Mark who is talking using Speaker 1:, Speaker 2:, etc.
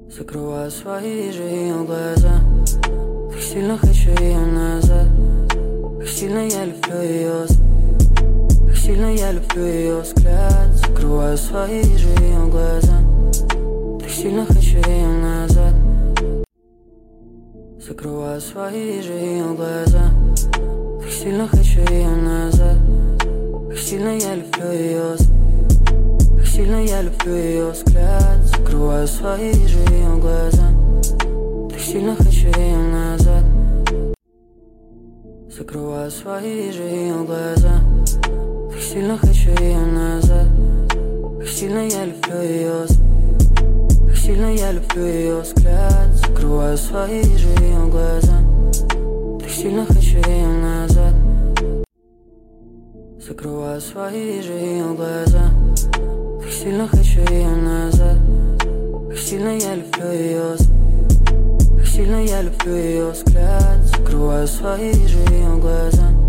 Speaker 1: Закрываю свои же ее глаза. Так сильно хочу ее назад. Как сильно я люблю ее. Как сильно я люблю ее взгляд. Закрываю свои же ее глаза. Так сильно хочу ее назад. Закрываю свои же ее глаза. Так сильно хочу ее назад. Как сильно я люблю ее. Как сильно я люблю ее взгляд. Закрываю свои же ее глаза. Так сильно хочу ее назад. Закрываю свои же ее глаза. Так сильно хочу ее назад. Как сильно я люблю ее. Как сильно я люблю ее взгляд. Закрываю свои же ее глаза. Так сильно хочу ее назад. Закрываю свои же ее глаза. Так сильно хочу ее назад. Как сильно я люблю ее. Как сильно я люблю ее взгляд. Закрываю свои же ее глаза.